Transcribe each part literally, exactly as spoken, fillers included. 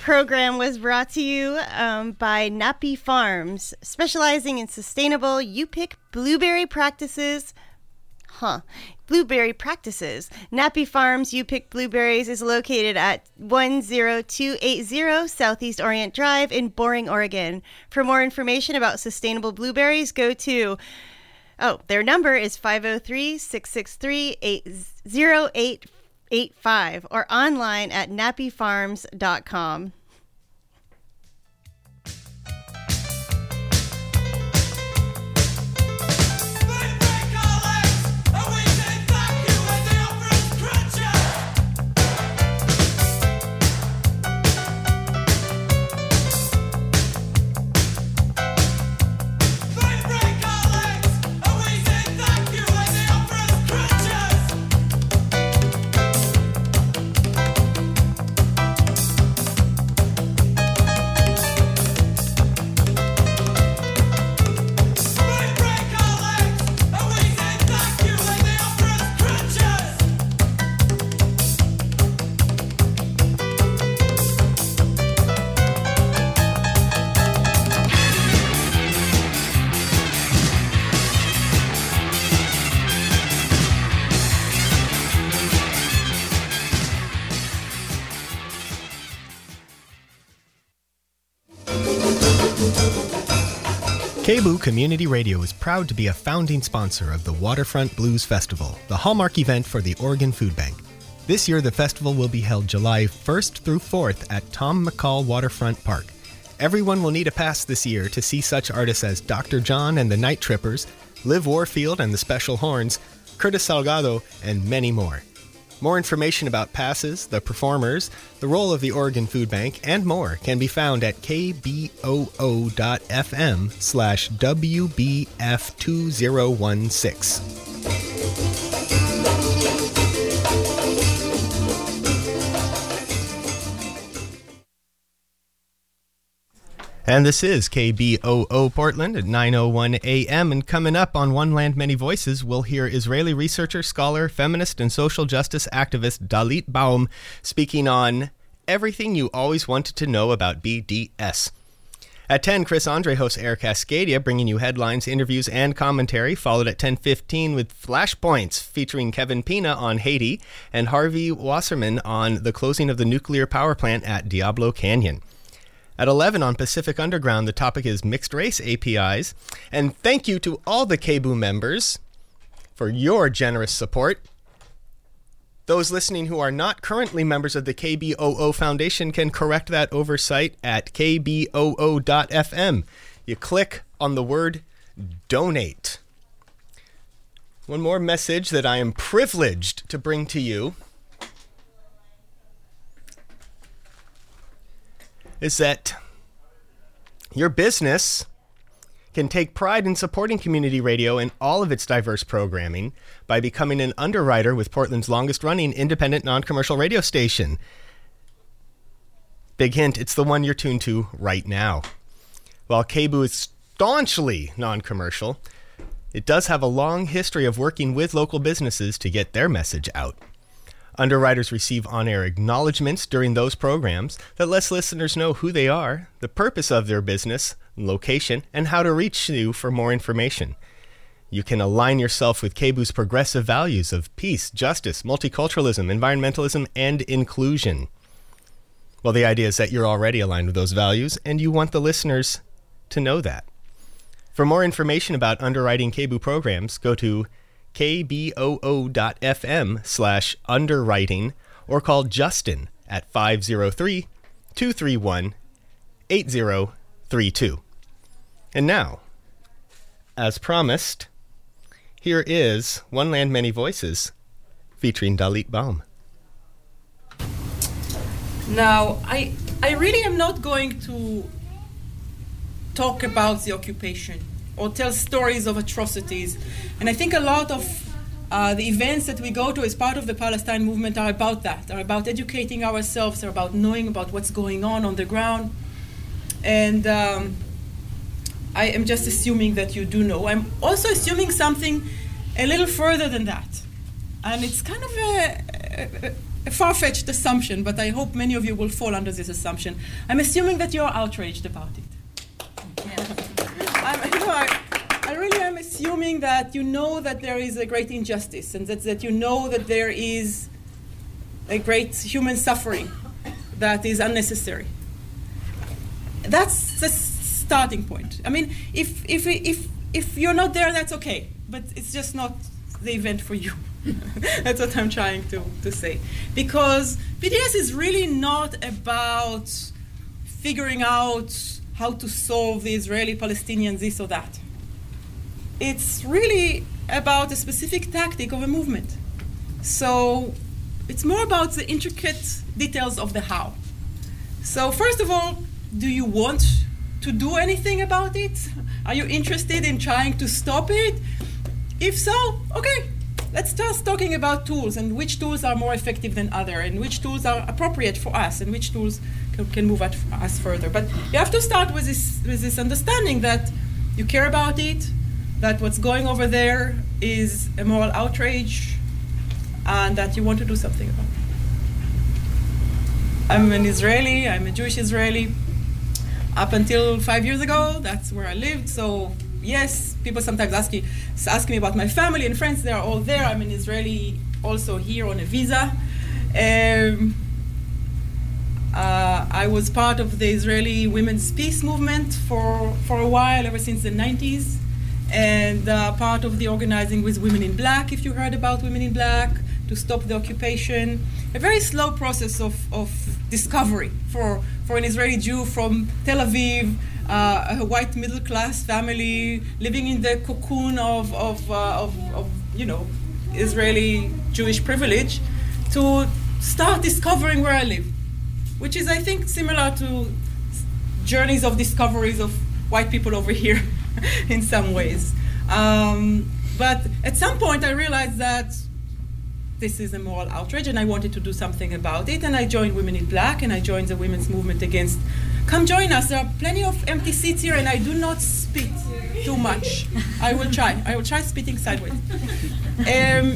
program was brought to you um, by Nappy Farms, specializing in sustainable you-pick blueberry practices. Huh. Blueberry practices. Nappy Farms You Pick Blueberries is located at one zero two eight zero Southeast Orient Drive in Boring, Oregon. For more information about sustainable blueberries, go to, oh, their number is five oh three, six six three, eight zero eight eight five or online at nappy farms dot com. K B O O Community Radio is proud to be a founding sponsor of the Waterfront Blues Festival, the hallmark event for the Oregon Food Bank. This year, the festival will be held July first through fourth at Tom McCall Waterfront Park. Everyone will need a pass this year to see such artists as Doctor John and the Night Trippers, Liv Warfield and the Special Horns, Curtis Salgado, and many more. More information about passes, the performers, the role of the Oregon Food Bank, and more can be found at kboo.fm slash WBF2016. And this is K B O O Portland at nine oh one a m. And coming up on One Land, Many Voices, we'll hear Israeli researcher, scholar, feminist, and social justice activist Dalit Baum speaking on everything you always wanted to know about B D S. At ten, Chris Andre hosts Air Cascadia, bringing you headlines, interviews, and commentary, followed at ten fifteen with Flashpoints, featuring Kevin Pina on Haiti and Harvey Wasserman on the closing of the nuclear power plant at Diablo Canyon. At eleven on Pacific Underground, the topic is mixed race A P Is. And thank you to all the K B O O members for your generous support. Those listening who are not currently members of the K B O O Foundation can correct that oversight at k b o o dot f m. You click on the word donate. One more message that I am privileged to bring to you is that your business can take pride in supporting community radio and all of its diverse programming by becoming an underwriter with Portland's longest-running independent non-commercial radio station. Big hint, it's the one you're tuned to right now. While K B O O is staunchly non-commercial, it does have a long history of working with local businesses to get their message out. Underwriters receive on-air acknowledgments during those programs that lets listeners know who they are, the purpose of their business, location, and how to reach you for more information. You can align yourself with K B O O's progressive values of peace, justice, multiculturalism, environmentalism, and inclusion. Well, the idea is that you're already aligned with those values, and you want the listeners to know that. For more information about underwriting K B O O programs, go to kboo.fm slash underwriting or call Justin at five oh three, two three one, eight oh three two. And now, as promised, here is One Land, Many Voices featuring Dalit Baum. Now, I, I really am not going to talk about the occupation or tell stories of atrocities. And I think a lot of uh, the events that we go to as part of the Palestine movement are about that, are about educating ourselves, are about knowing about what's going on on the ground. And um, I am just assuming that you do know. I'm also assuming something a little further than that. And it's kind of a, a, a far-fetched assumption, but I hope many of you will fall under this assumption. I'm assuming that you're outraged about it. I'm, you know, I, I really am assuming that you know that there is a great injustice, and that, that you know that there is a great human suffering that is unnecessary. That's the starting point. I mean, if if if if you're not there, that's okay, but it's just not the event for you. That's what I'm trying to, to say. Because B D S is really not about figuring out how to solve the Israeli-Palestinian this or that. It's really about a specific tactic of a movement. So it's more about the intricate details of the how. So first of all, do you want to do anything about it? Are you interested in trying to stop it? If so, okay, let's start talking about tools and which tools are more effective than other, and which tools are appropriate for us, and which tools can, can move us further. But you have to start with this, with this understanding that you care about it, that what's going over there is a moral outrage, and that you want to do something about it. I'm an Israeli, I'm a Jewish Israeli. Up until five years ago, that's where I lived. So yes, people sometimes ask me, ask me about my family and friends. They are all there. I'm an Israeli also here on a visa. Um, uh, I was part of the Israeli women's peace movement for, for a while, ever since the nineties. And uh, part of the organizing with Women in Black, if you heard about Women in Black, to stop the occupation. A very slow process of, of discovery for, for an Israeli Jew from Tel Aviv, uh, a white middle-class family living in the cocoon of, of, uh, of, of, you know, Israeli Jewish privilege, to start discovering where I live, which is, I think, similar to journeys of discoveries of white people over here in some ways. Um, but at some point I realized that this is a moral outrage, and I wanted to do something about it, and I joined Women in Black, and I joined the women's movement against. Come join us. There are plenty of empty seats here, and I do not spit too much. I will try. I will try spitting sideways. Um,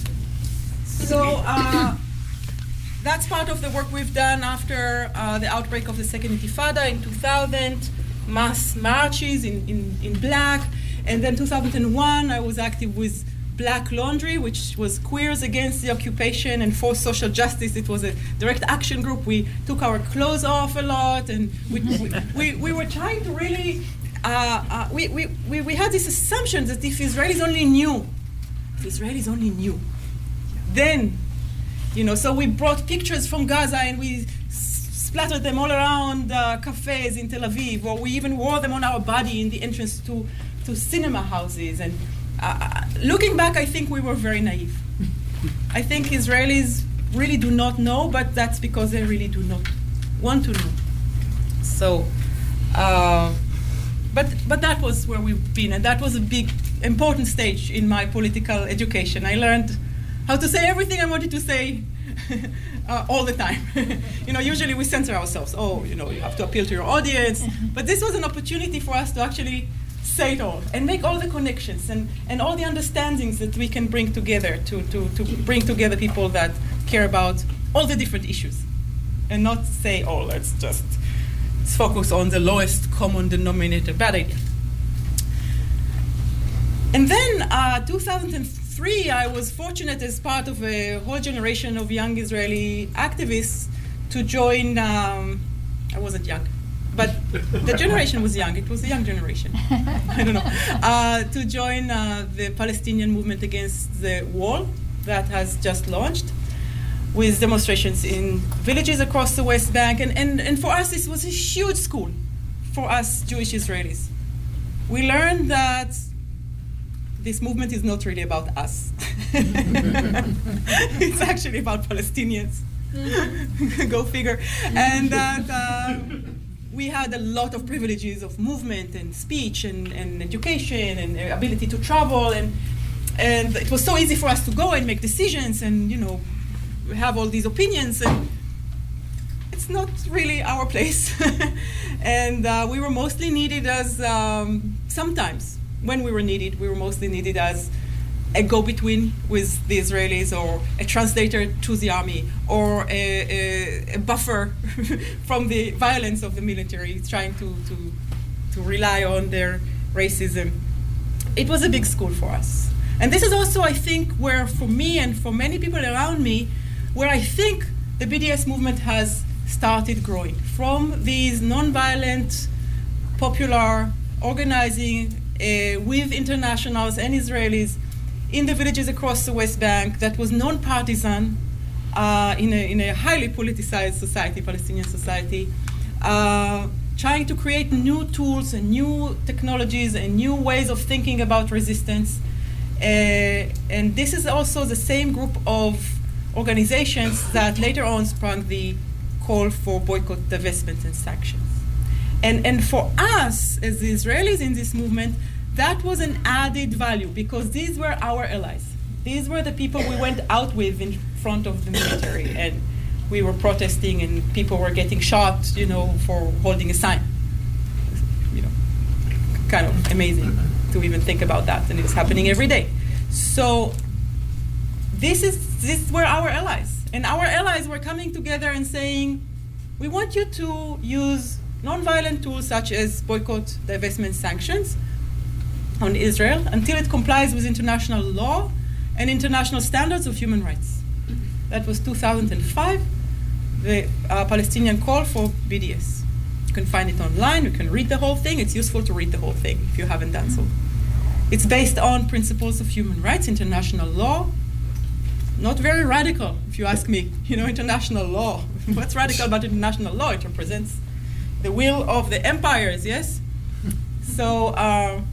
so uh, that's part of the work we've done after uh, the outbreak of the Second Intifada in two thousand, mass marches in, in, in Black, and then two thousand one I was active with Black Laundry, which was queers against the occupation and for social justice. It was a direct action group. We took our clothes off a lot, and we we, we, we were trying to really, uh, uh, we, we, we, we had this assumption that if Israelis only knew, if Israelis only knew, then, you know, so we brought pictures from Gaza and we s- splattered them all around uh, cafes in Tel Aviv, or we even wore them on our body in the entrance to, to cinema houses. And Uh, looking back, I think we were very naive. I think Israelis really do not know, but that's because they really do not want to know. So, uh, but but that was where we've been, and that was a big, important stage in my political education. I learned how to say everything I wanted to say uh, all the time. You know, usually we censor ourselves. Oh, you know, you have to appeal to your audience. But this was an opportunity for us to actually say it all and make all the connections and, and all the understandings that we can bring together to, to, to bring together people that care about all the different issues, and not say, oh, let's just let's focus on the lowest common denominator. Bad idea. And then uh, two thousand three, I was fortunate as part of a whole generation of young Israeli activists to join, um, I wasn't young, but the generation was young. It was a young generation. I don't know. Uh, to join uh, the Palestinian movement against the wall that has just launched, with demonstrations in villages across the West Bank. And, and, and for us, this was a huge school for us Jewish Israelis. We learned that this movement is not really about us. It's actually about Palestinians. Go figure. And that uh, we had a lot of privileges of movement and speech and, and education and ability to travel, and and it was so easy for us to go and make decisions and, you know, have all these opinions, and it's not really our place. And uh, we were mostly needed as, um, sometimes when we were needed, we were mostly needed as a go-between with the Israelis, or a translator to the army, or a, a, a buffer from the violence of the military, trying to, to, to rely on their racism. It was a big school for us. And this is also, I think, where for me and for many people around me, where I think the B D S movement has started growing. From these non-violent, popular organizing uh, with internationals and Israelis in the villages across the West Bank that was non-partisan uh, in, a, in a highly politicized society, Palestinian society, uh, trying to create new tools and new technologies and new ways of thinking about resistance. Uh, and this is also the same group of organizations that later on sprung the call for boycott, divestment, and sanctions. And, and for us, as the Israelis in this movement, that was an added value, because these were our allies. These were the people we went out with in front of the military, and we were protesting, and people were getting shot, you know, for holding a sign. You know, kind of amazing to even think about that, and it was happening every day. So this is these were our allies, and our allies were coming together and saying, we want you to use non-violent tools such as boycott, divestment, sanctions on Israel until it complies with international law and international standards of human rights. That was two thousand five, the uh, Palestinian call for B D S. You can find it online, you can read the whole thing. It's useful to read the whole thing if you haven't done so. It's based on principles of human rights, international law. Not very radical, if you ask me. You know, international law. What's radical about international law? It represents the will of the empires, yes? So, uh,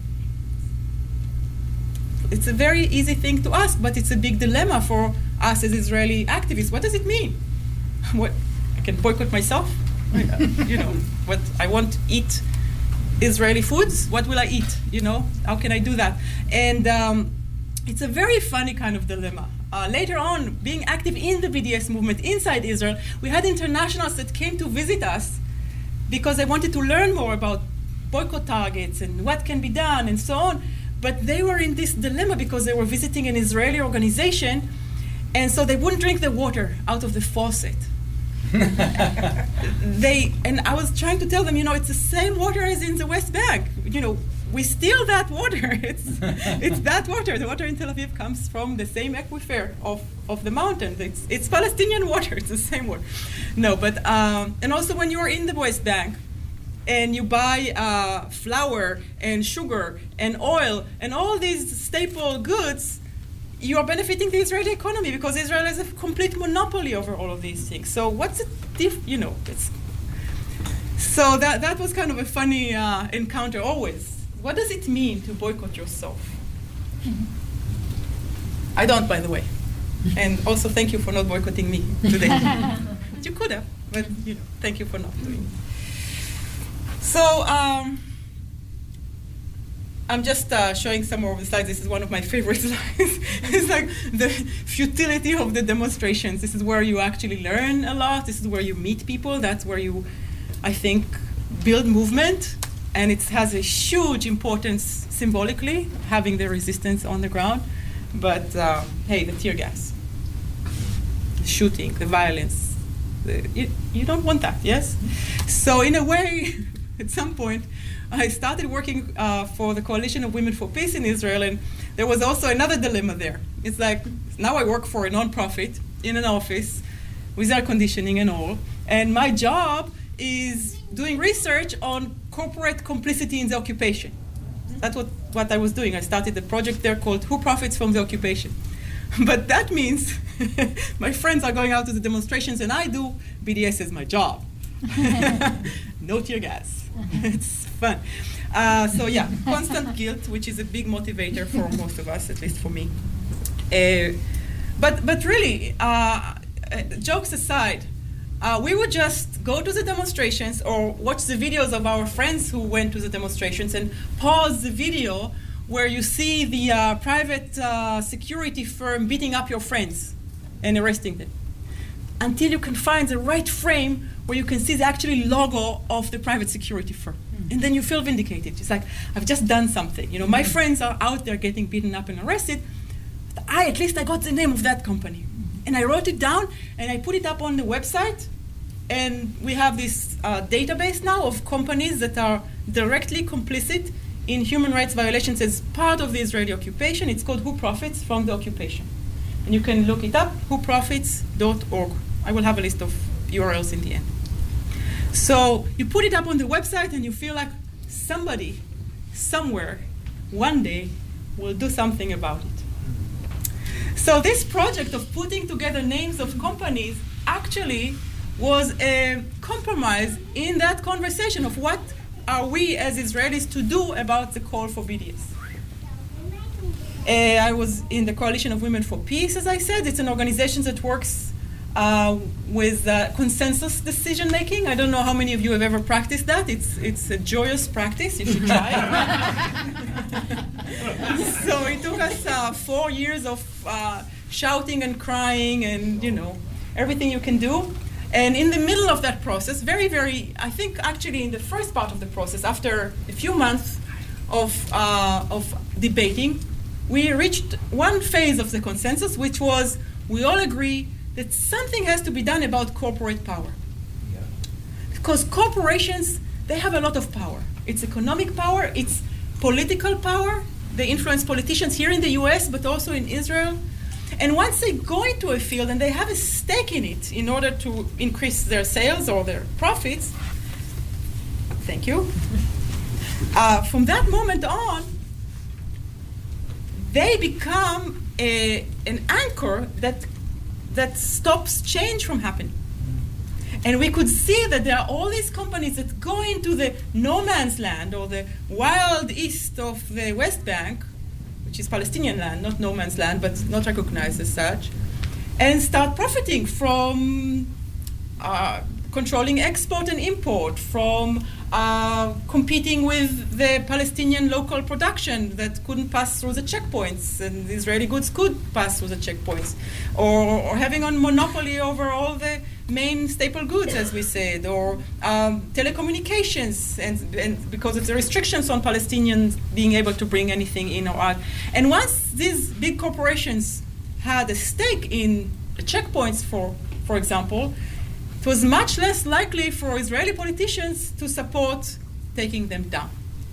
it's a very easy thing to ask, but it's a big dilemma for us as Israeli activists. What does it mean? What, I can boycott myself? You know, what I want to eat Israeli foods? What will I eat? You know, how can I do that? And um, it's a very funny kind of dilemma. Uh, later on, being active in the B D S movement inside Israel, we had internationals that came to visit us because they wanted to learn more about boycott targets and what can be done and so on. But they were in this dilemma because they were visiting an Israeli organization, and so they wouldn't drink the water out of the faucet. they and I was trying to tell them, you know, it's the same water as in the West Bank. You know, we steal that water. It's it's that water. The water in Tel Aviv comes from the same aquifer of, of the mountain. It's it's Palestinian water. It's the same water. No, but um, and also when you're in the West Bank, and you buy uh, flour and sugar and oil and all these staple goods, you are benefiting the Israeli economy because Israel has a complete monopoly over all of these things. So what's it, diff- you know, it's, so that, that was kind of a funny uh, encounter always. What does it mean to boycott yourself? I don't, by the way. And also thank you for not boycotting me today. You could have, but you know, thank you for not doing it. So um, I'm just uh, showing some more of the slides. This is one of my favorite slides. It's like the futility of the demonstrations. This is where you actually learn a lot. This is where you meet people. That's where you, I think, build movement. And it has a huge importance symbolically, having the resistance on the ground. But uh, hey, the tear gas, the shooting, the violence, the, you, you don't want that, yes? So in a way, at some point, I started working uh, for the Coalition of Women for Peace in Israel, and there was also another dilemma there. It's like, now I work for a nonprofit in an office with air conditioning and all, and my job is doing research on corporate complicity in the occupation. That's what, what I was doing. I started a project there called Who Profits from the Occupation? But that means my friends are going out to the demonstrations, and I do B D S as my job. No tear gas. It's fun. Uh, so yeah, constant guilt, which is a big motivator for most of us, at least for me. Uh, but but really, uh, uh, jokes aside, uh, we would just go to the demonstrations or watch the videos of our friends who went to the demonstrations and pause the video where you see the uh, private uh, security firm beating up your friends and arresting them, until you can find the right frame where you can see the actually logo of the private security firm. Mm-hmm. And then you feel vindicated. It's like, I've just done something. You know, my friends are out there getting beaten up and arrested, I, at least I got the name of that company. And I wrote it down, and I put it up on the website. And we have this uh, database now of companies that are directly complicit in human rights violations as part of the Israeli occupation. It's called Who Profits from the Occupation. And you can look it up, who profits dot org. I will have a list of U R Ls in the end. So you put it up on the website, and you feel like somebody, somewhere, one day, will do something about it. So this project of putting together names of companies actually was a compromise in that conversation of what are we as Israelis to do about the call for B D S. Uh, I was in the Coalition of Women for Peace, as I said. It's an organization that works uh, with uh, consensus decision making. I don't know how many of you have ever practiced that. It's it's a joyous practice. You should try. So it took us uh, four years of uh, shouting and crying and, you know, everything you can do. And in the middle of that process, very, very, I think actually in the first part of the process, after a few months of uh, of debating, we reached one phase of the consensus, which was we all agree that something has to be done about corporate power. Yeah. Because corporations, they have a lot of power. It's economic power, it's political power. They influence politicians here in the U S, but also in Israel. And once they go into a field and they have a stake in it in order to increase their sales or their profits, thank you, uh, from that moment on, they become a, an anchor that, that stops change from happening. And we could see that there are all these companies that go into the no man's land or the wild east of the West Bank, which is Palestinian land, not no man's land, but not recognized as such, and start profiting from uh, controlling export and import, from uh, competing with the Palestinian local production that couldn't pass through the checkpoints, and the Israeli goods could pass through the checkpoints, or, or having a monopoly over all the main staple goods, as we said, or um, telecommunications, and, and because of the restrictions on Palestinians being able to bring anything in or out. And once these big corporations had a stake in the checkpoints, for, for example, it was much less likely for Israeli politicians to support taking them down.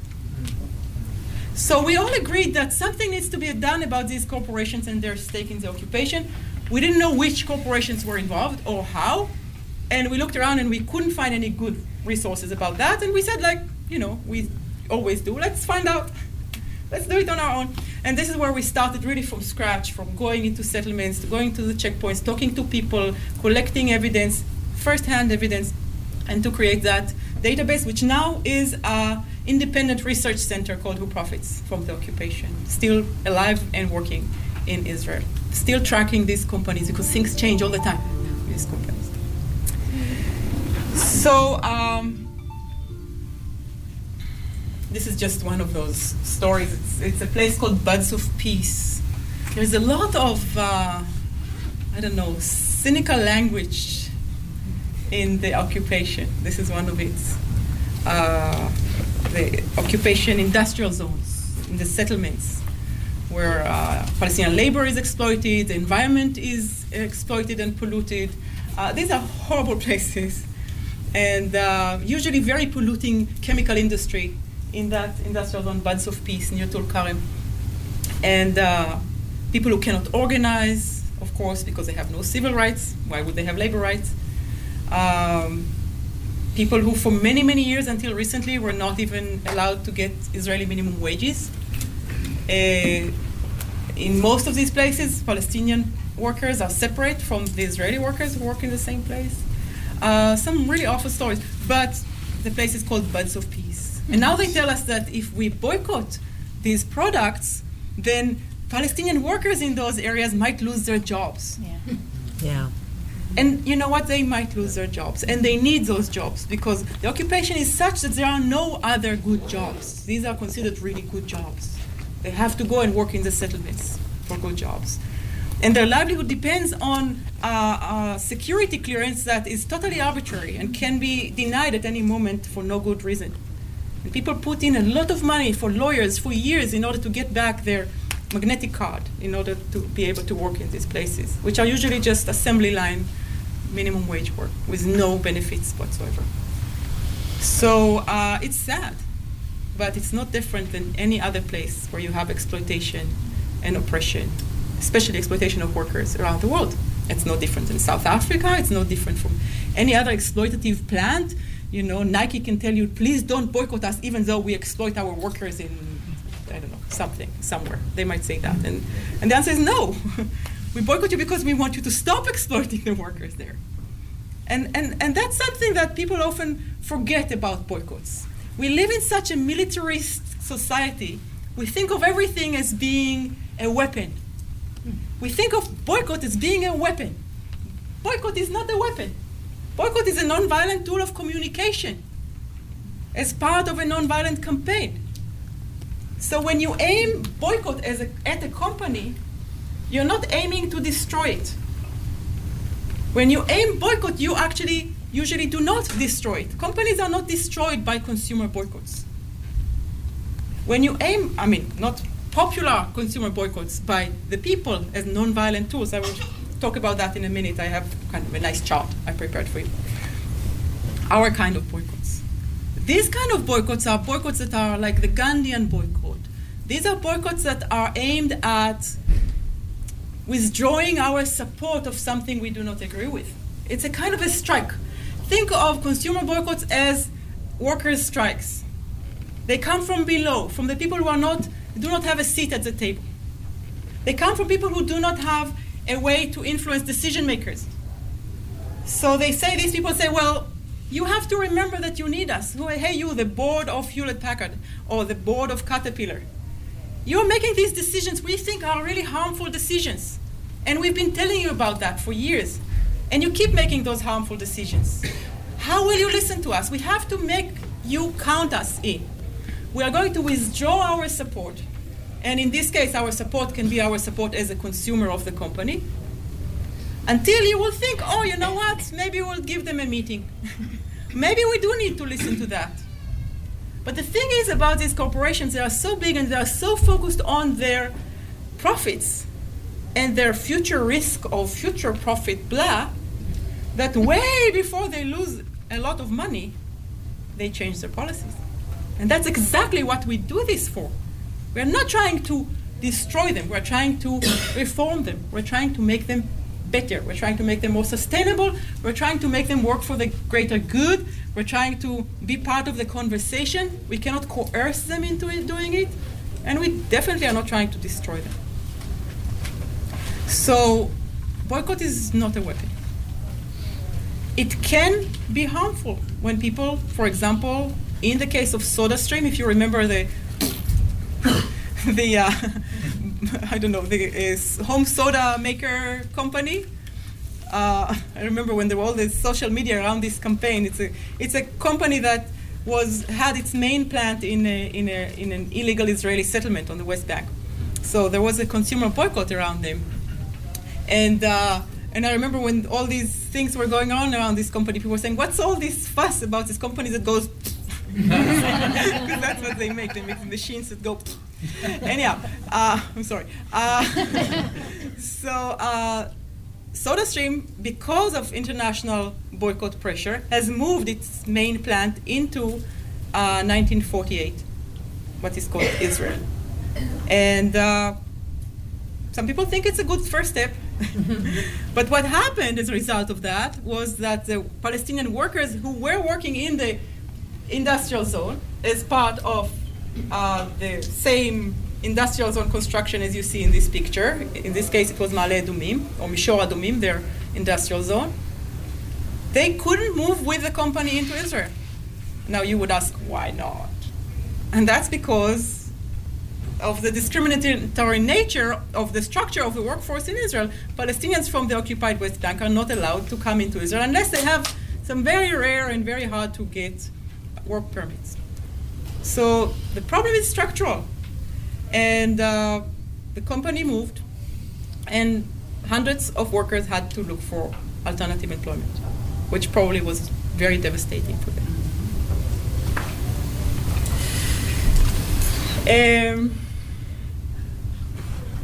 So we all agreed that something needs to be done about these corporations and their stake in the occupation. We didn't know which corporations were involved or how, and we looked around and we couldn't find any good resources about that, and we said, like, you know, we always do, let's find out. Let's do it on our own. And this is where we started really from scratch, from going into settlements, to going to the checkpoints, talking to people, collecting evidence, first-hand evidence, and to create that database, which now is an independent research center called Who Profits from the Occupation, still alive and working in Israel, still tracking these companies because things change all the time, these companies. So um, this is just one of those stories. It's, it's a place called Buds of Peace. There's a lot of, uh, I don't know, cynical language in the occupation. This is one of it. Uh, the occupation industrial zones, in the settlements, where uh, Palestinian labor is exploited, the environment is exploited and polluted. Uh, these are horrible places, and uh, usually very polluting chemical industry in that industrial zone, Buds of Peace, near Tulkarem. And uh, people who cannot organize, of course, because they have no civil rights. Why would they have labor rights? Um, people who for many, many years until recently were not even allowed to get Israeli minimum wages. Uh, in most of these places, Palestinian workers are separate from the Israeli workers who work in the same place. Uh, some really awful stories, but the place is called Buds of Peace. And now they tell us that if we boycott these products, then Palestinian workers in those areas might lose their jobs. Yeah. Yeah. And you know what? They might lose their jobs. And they need those jobs because the occupation is such that there are no other good jobs. These are considered really good jobs. They have to go and work in the settlements for good jobs. And their livelihood depends on uh, uh, security clearance that is totally arbitrary and can be denied at any moment for no good reason. And people put in a lot of money for lawyers for years in order to get back their magnetic card in order to be able to work in these places, which are usually just assembly line minimum wage work with no benefits whatsoever. So uh, it's sad, but it's not different than any other place where you have exploitation and oppression, especially exploitation of workers around the world. It's no different in South Africa. It's no different from any other exploitative plant. You know, Nike can tell you, please don't boycott us, even though we exploit our workers in, I don't know, something, somewhere. They might say that. And, and the answer is no. We boycott you because we want you to stop exploiting the workers there. And, and, and that's something that people often forget about boycotts. We live in such a militarist society. We think of everything as being a weapon. We think of boycott as being a weapon. Boycott is not a weapon. Boycott is a non-violent tool of communication as part of a non-violent campaign. So when you aim boycott as a, at a company, you're not aiming to destroy it. When you aim boycott, you actually usually do not destroy it. Companies are not destroyed by consumer boycotts. When you aim, I mean, not popular consumer boycotts by the people as non-violent tools. I will talk about that in a minute. I have kind of a nice chart I prepared for you. Our kind of boycotts. These kind of boycotts are boycotts that are like the Gandhian boycott. These are boycotts that are aimed at withdrawing our support of something we do not agree with. It's a kind of a strike. Think of consumer boycotts as workers' strikes. They come from below, from the people who are not, do not have a seat at the table. They come from people who do not have a way to influence decision makers. So they say, these people say, well, you have to remember that you need us. Hey, you, the board of Hewlett-Packard, or the board of Caterpillar. You're making these decisions we think are really harmful decisions. And we've been telling you about that for years. And you keep making those harmful decisions. How will you listen to us? We have to make you count us in. We are going to withdraw our support. And in this case, our support can be our support as a consumer of the company, until you will think, oh, you know what? Maybe we'll give them a meeting. Maybe we do need to listen to that. But the thing is about these corporations, they are so big and they are so focused on their profits and their future risk of future profit, blah, that way before they lose a lot of money, they change their policies. And that's exactly what we do this for. We're not trying to destroy them. We're trying to reform them. We're trying to make them better. We're trying to make them more sustainable. We're trying to make them work for the greater good. We're trying to be part of the conversation. We cannot coerce them into it, doing it. And we definitely are not trying to destroy them. So boycott is not a weapon. It can be harmful when people, for example, in the case of SodaStream, if you remember the the uh, I don't know the uh, home soda maker company. Uh, I remember when there were all this social media around this campaign. It's a it's a company that was had its main plant in a, in a, in an illegal Israeli settlement on the West Bank. So there was a consumer boycott around them, and. Uh, And I remember when all these things were going on around this company, people were saying, what's all this fuss about this company that goes, because that's what they make. They make the machines that go, anyhow, uh, I'm sorry. Uh, so uh, SodaStream, because of international boycott pressure, has moved its main plant into uh, nineteen forty-eight, what is called Israel. And uh, some people think it's a good first step. But what happened as a result of that was that the Palestinian workers who were working in the industrial zone as part of uh, the same industrial zone construction as you see in this picture, in this case it was Ma'ale Adumim, or Mishor Adumim, their industrial zone, they couldn't move with the company into Israel. Now you would ask, why not? And that's because of the discriminatory nature of the structure of the workforce in Israel. Palestinians from the occupied West Bank are not allowed to come into Israel unless they have some very rare and very hard to get work permits. So the problem is structural. And uh, the company moved, and hundreds of workers had to look for alternative employment, which probably was very devastating for them. Um,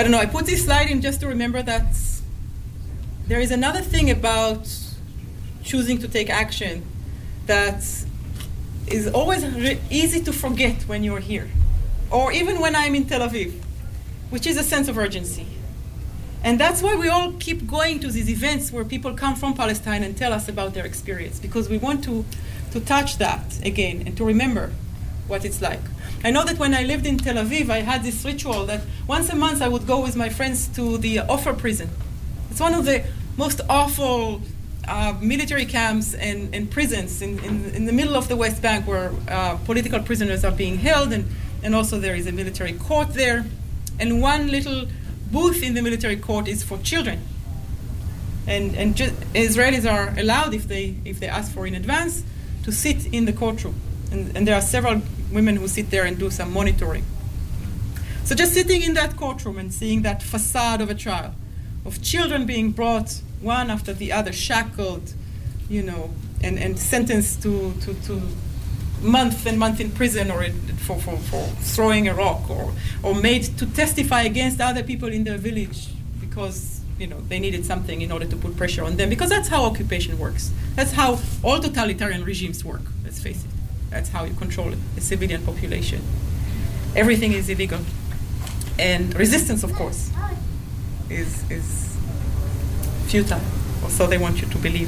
I don't know, I put this slide in just to remember that there is another thing about choosing to take action that is always re- easy to forget when you're here, or even when I'm in Tel Aviv, which is a sense of urgency. And that's why we all keep going to these events where people come from Palestine and tell us about their experience, because we want to, to touch that again and to remember what it's like. I know that when I lived in Tel Aviv, I had this ritual that once a month I would go with my friends to the Ofer prison. It's one of the most awful uh, military camps and, and prisons in, in, in the middle of the West Bank where uh, political prisoners are being held, and, and also there is a military court there. And one little booth in the military court is for children. And, and ju- Israelis are allowed, if they, if they ask for in advance, to sit in the courtroom. And, and there are several women who sit there and do some monitoring. So just sitting in that courtroom and seeing that facade of a trial, of children being brought one after the other, shackled, you know, and, and sentenced to, to, to month and month in prison, or for, for, for throwing a rock, or, or made to testify against other people in their village because, you know, they needed something in order to put pressure on them. Because that's how occupation works. That's how all totalitarian regimes work, let's face it. That's how you control a civilian population. Everything is illegal. And resistance, of course, is, is futile, or so they want you to believe.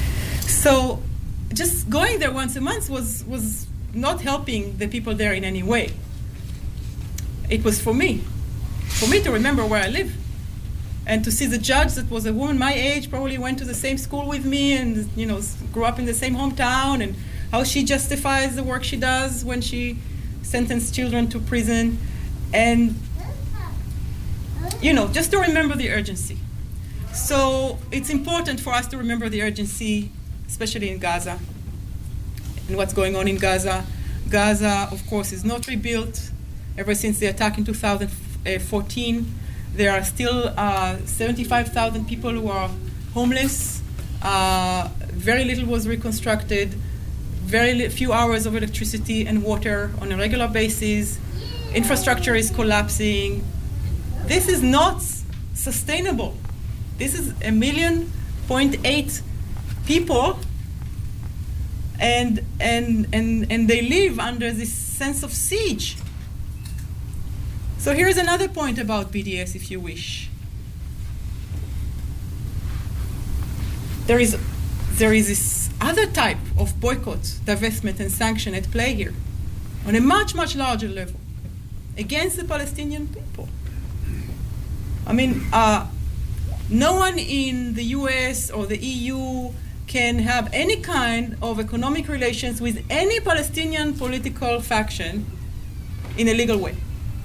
So just going there once a month was, was not helping the people there in any way. It was for me, for me to remember where I live, and to see the judge that was a woman my age, probably went to the same school with me, and, you know, grew up in the same hometown, and how she justifies the work she does when she sentenced children to prison. And, you know, just to remember the urgency. So it's important for us to remember the urgency, especially in Gaza, and what's going on in Gaza. Gaza, of course, is not rebuilt. Ever since the attack in two thousand fourteen, there are still uh, seventy-five thousand people who are homeless. Uh, very little was reconstructed. Very li- few hours of electricity and water on a regular basis. Infrastructure is collapsing. This is not sustainable. This is a million point eight people, and and and and they live under this sense of siege. So here's another point about B D S, if you wish. There is there is this other type of boycott, divestment, and sanction at play here, on a much, much larger level, against the Palestinian people. I mean, uh, no one in the U S or the E U can have any kind of economic relations with any Palestinian political faction in a legal way.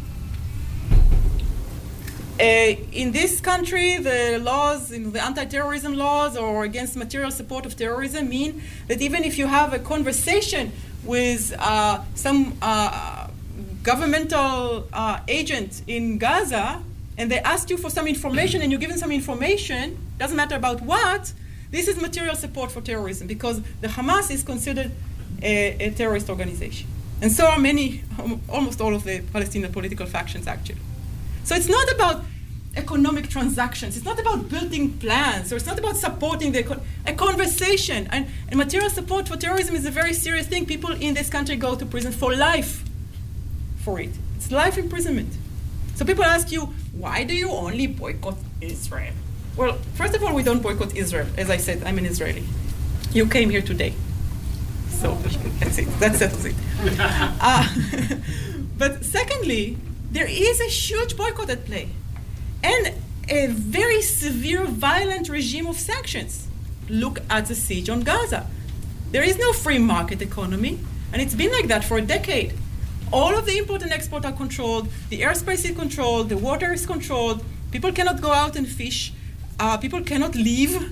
Uh, in this country, the laws, you know, the anti-terrorism laws or against material support of terrorism mean that even if you have a conversation with uh, some uh, governmental uh, agent in Gaza, and they ask you for some information and you give them some information, doesn't matter about what, this is material support for terrorism, because the Hamas is considered a, a terrorist organization. And so are many, almost all of the Palestinian political factions, actually. So it's not about economic transactions. It's not about building plans, or it's not about supporting the econ- a conversation. And, and material support for terrorism is a very serious thing. People in this country go to prison for life for it. It's life imprisonment. So people ask you, why do you only boycott Israel? Well, first of all, we don't boycott Israel. As I said, I'm an Israeli. You came here today. So that's it. That settles it. Uh, but secondly, there is a huge boycott at play, and a very severe, violent regime of sanctions. Look at the siege on Gaza. There is no free market economy, and it's been like that for a decade. All of the import and export are controlled, the airspace is controlled, the water is controlled, people cannot go out and fish, uh, people cannot leave.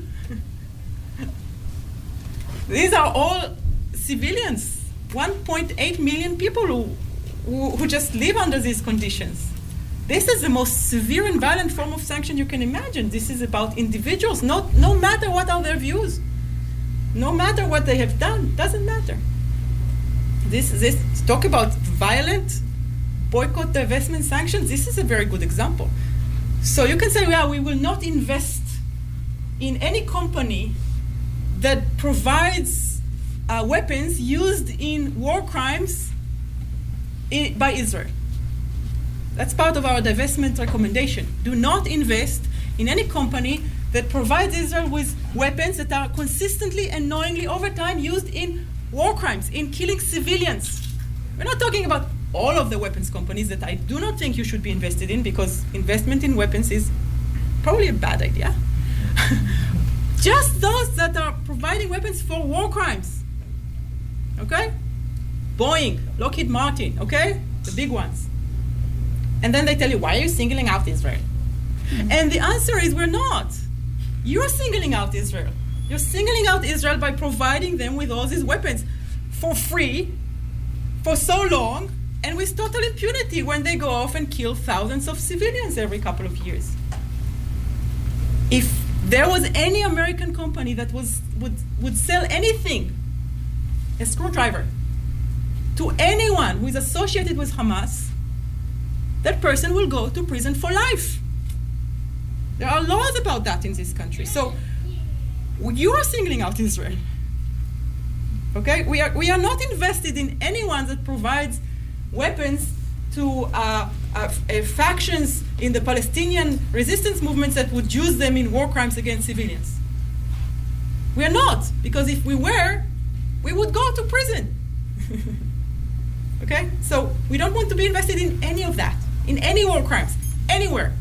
These are all civilians, one point eight million people who Who, who just live under these conditions. This is the most severe and violent form of sanction you can imagine. This is about individuals, not, no matter what are their views, no matter what they have done, doesn't matter. This, this talk about violent boycott, divestment, sanctions, this is a very good example. So you can say, yeah, we will not invest in any company that provides uh, weapons used in war crimes i- by Israel. That's part of our divestment recommendation. Do not invest in any company that provides Israel with weapons that are consistently and knowingly over time used in war crimes, in killing civilians. We're not talking about all of the weapons companies that I do not think you should be invested in, because investment in weapons is probably a bad idea. Just those that are providing weapons for war crimes. Okay? Boeing, Lockheed Martin, okay? The big ones. And then they tell you, why are you singling out Israel? Mm-hmm. And the answer is, we're not. You're singling out Israel. You're singling out Israel by providing them with all these weapons for free, for so long, and with total impunity when they go off and kill thousands of civilians every couple of years. If there was any American company that was would, would sell anything, a screwdriver, to anyone who is associated with Hamas, that person will go to prison for life. There are laws about that in this country. So you are singling out Israel. Okay? We are, we are not invested in anyone that provides weapons to uh, uh, uh, factions in the Palestinian resistance movements that would use them in war crimes against civilians. We are not, because if we were, we would go to prison. Okay? So we don't want to be invested in any of that, in any war crimes, anywhere.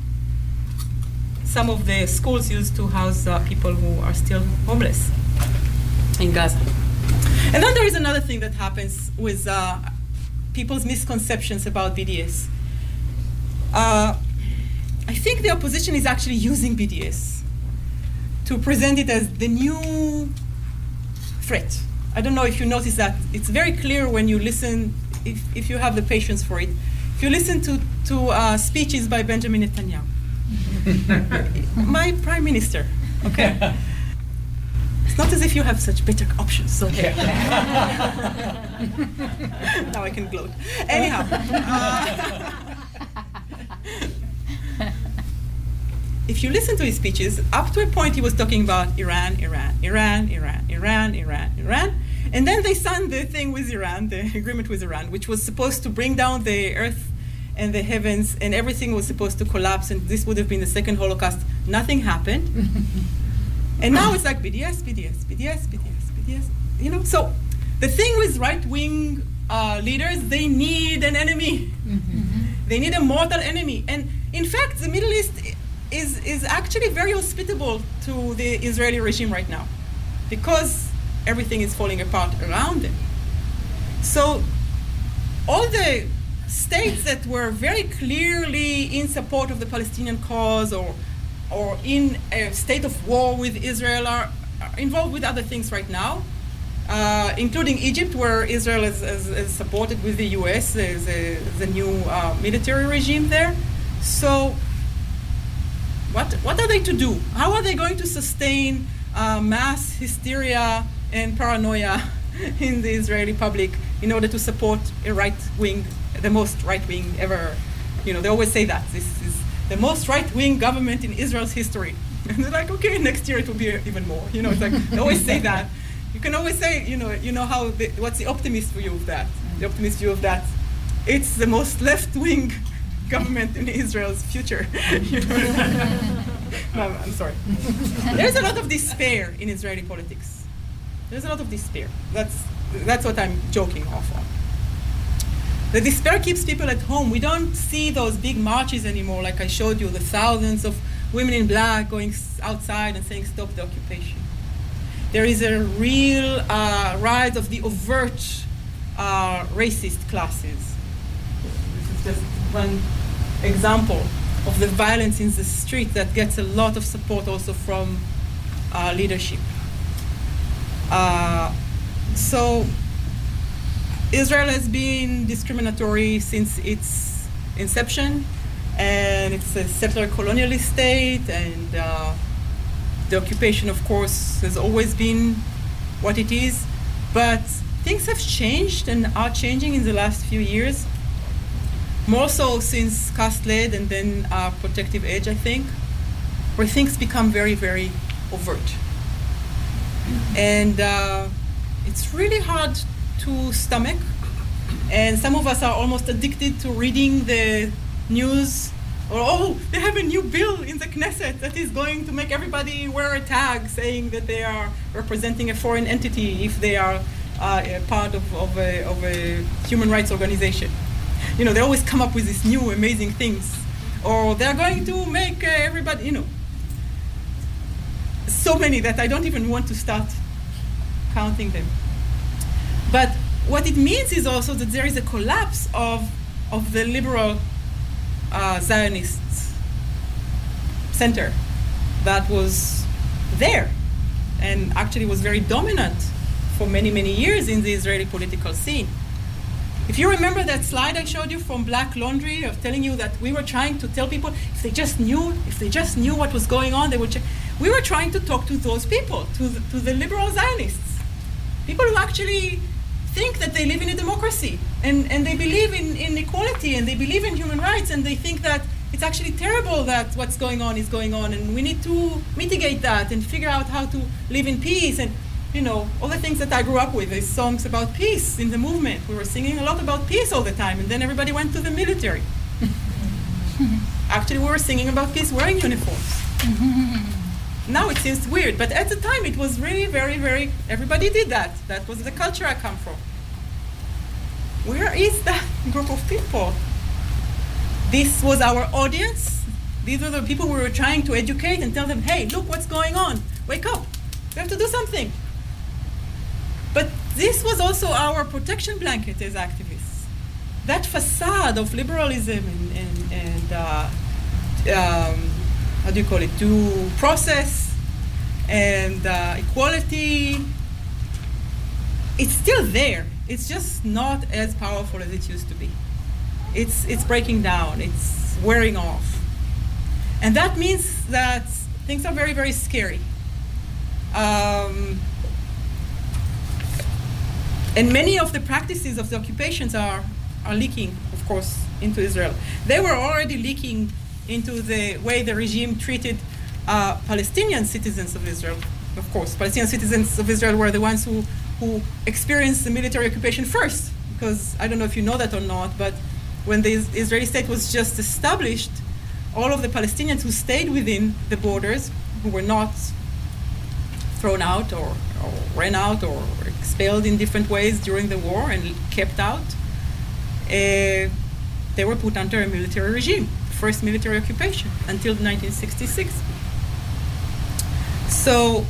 Some of the schools used to house uh, people who are still homeless in Gaza. And then there is another thing that happens with uh, people's misconceptions about B D S. Uh, I think the opposition is actually using B D S to present it as the new threat. I don't know if you notice that. It's very clear when you listen, if, if you have the patience for it, if you listen to, to uh, speeches by Benjamin Netanyahu. My prime minister, okay? It's not as if you have such better options, so there. Now I can gloat. Anyhow. Uh, if you listen to his speeches, up to a point he was talking about Iran, Iran, Iran, Iran, Iran, Iran, Iran. And then they signed the thing with Iran, the agreement with Iran, which was supposed to bring down the earth and the heavens, and everything was supposed to collapse, and this would have been the second Holocaust. Nothing happened. And now it's like B D S, B D S, B D S, B D S, B D S. You know, so the thing with right-wing uh, leaders, they need an enemy. Mm-hmm. They need a mortal enemy. And in fact, the Middle East is, is actually very hospitable to the Israeli regime right now, because everything is falling apart around them. So all the states that were very clearly in support of the Palestinian cause, or or in a state of war with Israel, are, are involved with other things right now, uh, including Egypt, where Israel is, is, is supported with the U S, there's a, the new uh, military regime there. So what, what are they to do? How are they going to sustain uh, mass hysteria and paranoia in the Israeli public in order to support a right-wing, the most right-wing ever? You know, they always say that. This is the most right-wing government in Israel's history. And they're like, okay, next year it will be even more. You know, it's like, they always say that. You can always say, you know, you know how, the, what's the optimist view of that? The optimist view of that, it's the most left-wing government in Israel's future. You know? No, I'm sorry. There's a lot of despair in Israeli politics. There's a lot of despair. That's, that's what I'm joking off on. The despair keeps people at home. We don't see those big marches anymore, like I showed you, the thousands of women in black going outside and saying, stop the occupation. There is a real uh, rise of the overt uh, racist classes. This is just one example of the violence in the street that gets a lot of support also from uh, leadership. Uh, so Israel has been discriminatory since its inception, and it's a settler colonialist state, and uh, the occupation, of course, has always been what it is. But things have changed and are changing in the last few years. more so since Cast-Lead and then uh, Protective Edge, I think, where things become very, very overt. And uh, it's really hard to stomach. And some of us are almost addicted to reading the news, or, oh, they have a new bill in the Knesset that is going to make everybody wear a tag saying that they are representing a foreign entity if they are uh, a part of, of, a, of a human rights organization. You know, they always come up with these new amazing things. Or they're going to make uh, everybody, you know, so many that I don't even want to start counting them. But what it means is also that there is a collapse of, of the liberal uh, Zionist center that was there and actually was very dominant for many, many years in the Israeli political scene. If you remember that slide I showed you from Black Laundry of telling you that we were trying to tell people if they just knew, if they just knew what was going on, they would check. We were trying to talk to those people, to the, to the liberal Zionists, people who actually think that they live in a democracy and, and they believe in, in equality and they believe in human rights and they think that it's actually terrible that what's going on is going on and we need to mitigate that and figure out how to live in peace. And you know, all the things that I grew up with, is songs about peace in the movement. We were singing a lot about peace all the time, and then everybody went to the military. Actually, we were singing about peace wearing uniforms. Now it seems weird, but at the time it was really very, very, everybody did that. That was the culture I come from. Where is that group of people? This was our audience. These were the people we were trying to educate and tell them, hey, look what's going on. Wake up. We have to do something. But this was also our protection blanket as activists. That facade of liberalism and, and, and uh, um, how do you call it, due process and uh, equality, it's still there. It's just not as powerful as it used to be. It's, it's breaking down, it's wearing off. And that means that things are very, very scary. Um, and many of the practices of the occupations are, are leaking, of course, into Israel. They were already leaking into the way the regime treated uh, Palestinian citizens of Israel. Of course, Palestinian citizens of Israel were the ones who, who experienced the military occupation first, because I don't know if you know that or not, but when the Israeli state was just established, all of the Palestinians who stayed within the borders, who were not thrown out or, or ran out or expelled in different ways during the war and kept out, uh, they were put under a military regime, first military occupation until nineteen sixty-six. So,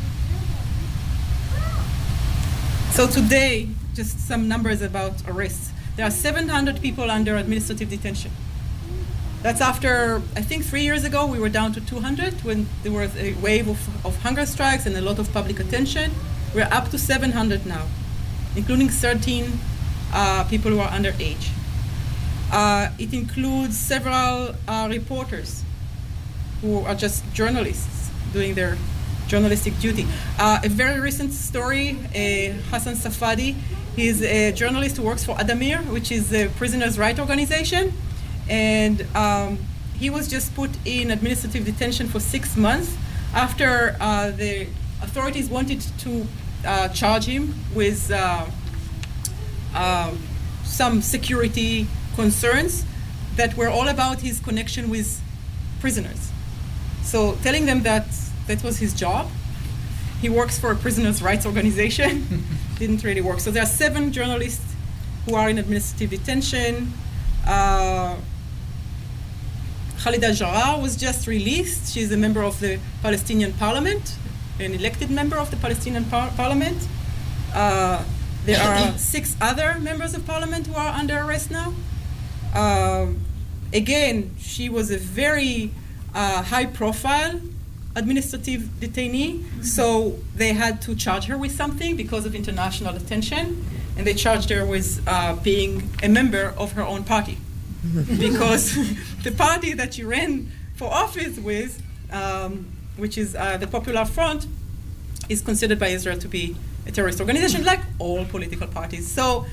so today, just some numbers about arrests. There are seven hundred people under administrative detention. That's after, I think three years ago, we were down to two hundred when there was a wave of, of hunger strikes and a lot of public attention. We're up to seven hundred now, including thirteen uh, people who are underage. Uh, it includes several uh, reporters who are just journalists doing their journalistic duty. Uh, a very recent story, uh, Hassan Safadi, he's a journalist who works for Adamir, which is a prisoners' rights organization. And um, he was just put in administrative detention for six months after uh, the authorities wanted to uh, charge him with uh, uh, some security concerns that were all about his connection with prisoners. So telling them that that was his job, he works for a prisoners' rights organization, didn't really work. So there are seven journalists who are in administrative detention. Uh, Khalida Jarrah was just released. She's a member of the Palestinian parliament, an elected member of the Palestinian par parliament. Uh, there are six other members of parliament who are under arrest now. Uh, again, she was a very uh, high-profile administrative detainee, so they had to charge her with something because of international attention, and they charged her with uh, being a member of her own party. Because the party that she ran for office with, um, which is uh, the Popular Front, is considered by Israel to be a terrorist organization, like all political parties. So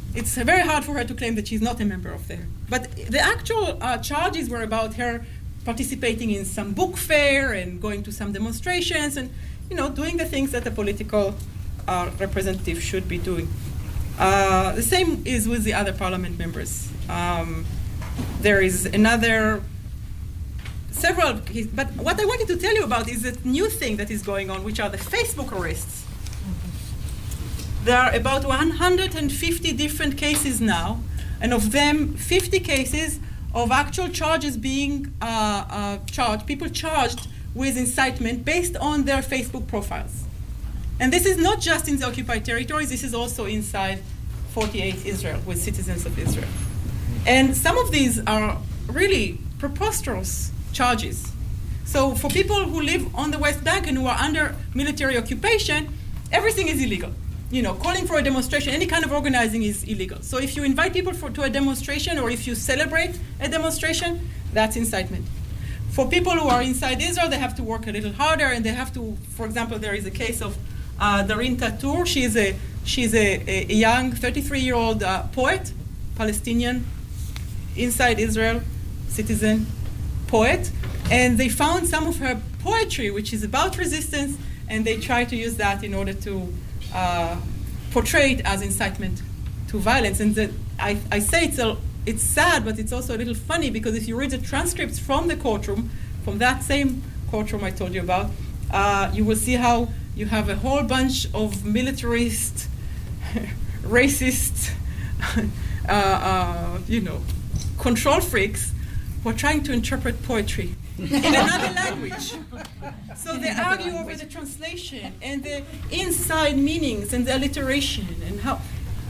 it's very hard for her to claim that she's not a member of there. But the actual uh, charges were about her participating in some book fair and going to some demonstrations and, you know, doing the things that a political uh, representative should be doing. Uh, the same is with the other parliament members. Um, there is another, several, but what I wanted to tell you about is the new thing that is going on, which are the Facebook arrests. There are about one hundred fifty different cases now, and of them, fifty cases of actual charges being uh, uh, charged, people charged with incitement based on their Facebook profiles. And this is not just in the occupied territories, this is also inside forty-eight Israel, with citizens of Israel. And some of these are really preposterous charges. So for people who live on the West Bank and who are under military occupation, everything is illegal. You know, calling for a demonstration, any kind of organizing is illegal. So if you invite people for, to a demonstration or if you celebrate a demonstration, that's incitement. For people who are inside Israel, they have to work a little harder and they have to, for example, there is a case of uh, Darin Tatur. She's a, she's a, a young thirty-three-year-old uh, poet, Palestinian, inside Israel, citizen, poet. And they found some of her poetry, which is about resistance, and they try to use that in order to Uh, portrayed as incitement to violence. And the, I, I say it's, a, it's sad, but it's also a little funny, because if you read the transcripts from the courtroom, from that same courtroom I told you about, uh, you will see how you have a whole bunch of militarist, racist, uh, uh, you know, control freaks who are trying to interpret poetry in another language. So they argue over the translation and the inside meanings and the alliteration and how.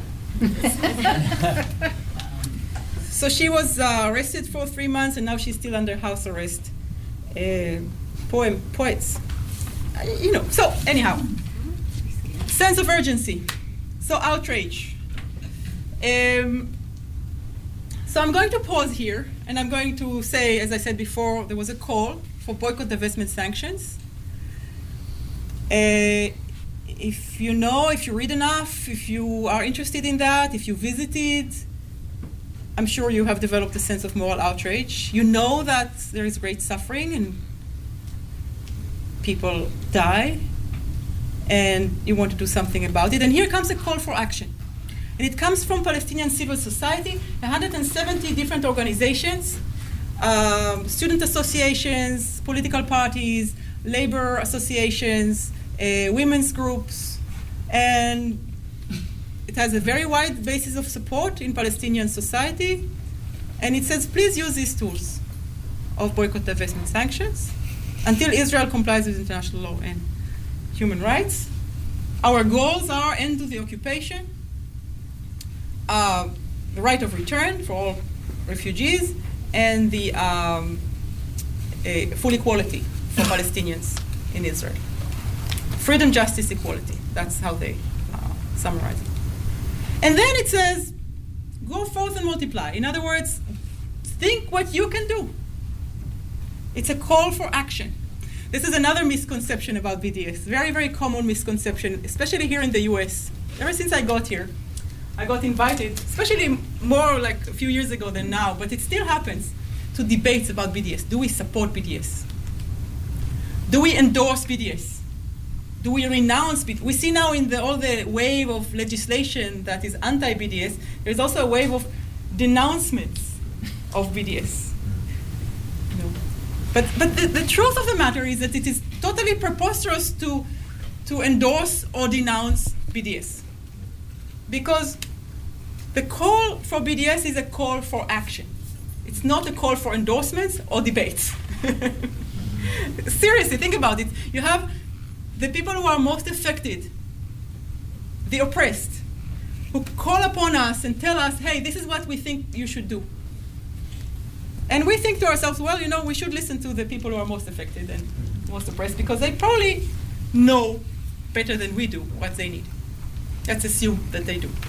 So she was uh, arrested for three months and now she's still under house arrest. Uh, poem, poets, uh, you know. So anyhow, sense of urgency. So outrage. Um, so I'm going to pause here and I'm going to say, as I said before, there was a call for boycott, divestment, sanctions. Uh, if you know, if you read enough, if you are interested in that, if you visited, I'm sure you have developed a sense of moral outrage. You know that there is great suffering and people die, and you want to do something about it. And here comes a call for action. And it comes from Palestinian civil society, one hundred seventy different organizations, um, student associations, political parties, labor associations, uh, women's groups, and it has a very wide basis of support in Palestinian society. And it says, please use these tools of boycott, divestment, sanctions until Israel complies with international law and human rights. Our goals are end to the occupation, uh, the right of return for all refugees, and the um, full equality for Palestinians in Israel. Freedom, justice, equality. That's how they uh, summarize it. And then it says, go forth and multiply. In other words, think what you can do. It's a call for action. This is another misconception about B D S. Very, very common misconception, especially here in the U S. Ever since I got here, I got invited, especially more like a few years ago than now, but it still happens, to debates about B D S. Do we support B D S? Do we endorse B D S? Do we renounce B D S? We see now in the, all the wave of legislation that is anti-B D S, there's also a wave of denouncements of B D S. You know? But, but the, the truth of the matter is that it is totally preposterous to, to endorse or denounce B D S. Because the call for B D S is a call for action. It's not a call for endorsements or debates. Seriously, think about it. You have the people who are most affected, the oppressed, who call upon us and tell us, hey, this is what we think you should do. And we think to ourselves, well, you know, we should listen to the people who are most affected and most oppressed, because they probably know better than we do what they need. Let's assume that they do.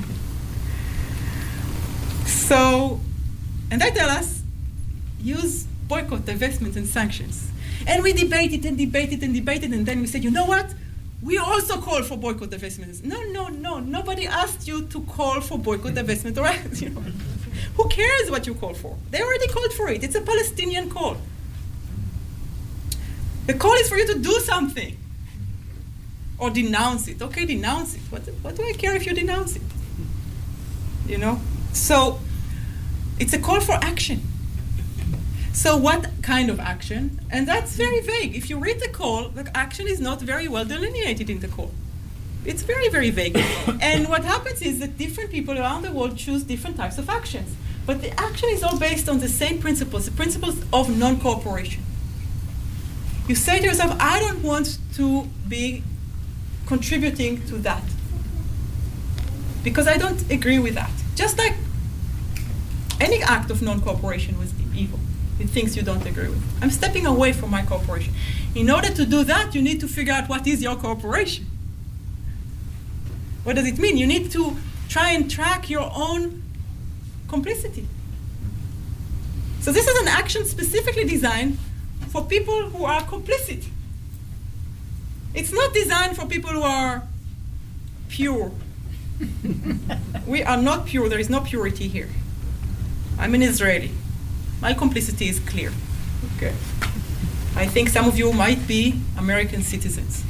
So, and they tell us, use boycott, divestment, and sanctions. And we debated and debated and debated, and then we said, you know what? we also call for boycott, divestment. No, no, no. Nobody asked you to call for boycott, divestment, or you know, who cares what you call for? They already called for it. It's a Palestinian call. The call is for you to do something or denounce it. Okay, denounce it. What, what do I care if you denounce it? You know? So it's a call for action. So what kind of action? And that's very vague. If you read the call, the action is not very well delineated in the call. It's very, very vague. And what happens is that different people around the world choose different types of actions. But the action is all based on the same principles, the principles of non-cooperation. You say to yourself, I don't want to be contributing to that because I don't agree with that. Just like any act of non-cooperation with evil, with things you don't agree with. I'm stepping away from my cooperation. In order to do that, you need to figure out what is your cooperation. What does it mean? You need to try and track your own complicity. So this is an action specifically designed for people who are complicit. It's not designed for people who are pure. We are not pure. There is no purity here. I'm an Israeli. My complicity is clear. Okay. I think some of you might be American citizens.